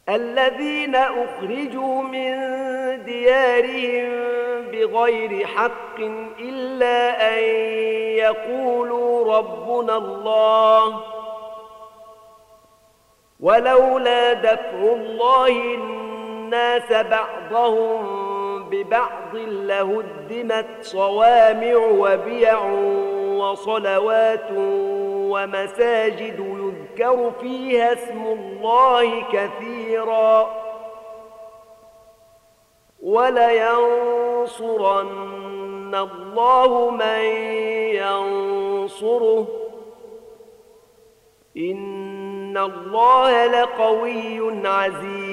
الذين أخرجوا من ديارهم بغير حق إلا أن يقولوا ربنا الله ولولا دفع الله الناس بعضهم ببعض لهدمت صوامع وبيع وصلوات ومساجد يذكر فيها اسم الله كثيرا ولينصرن الله من ينصره إن الله لقوي عزيز.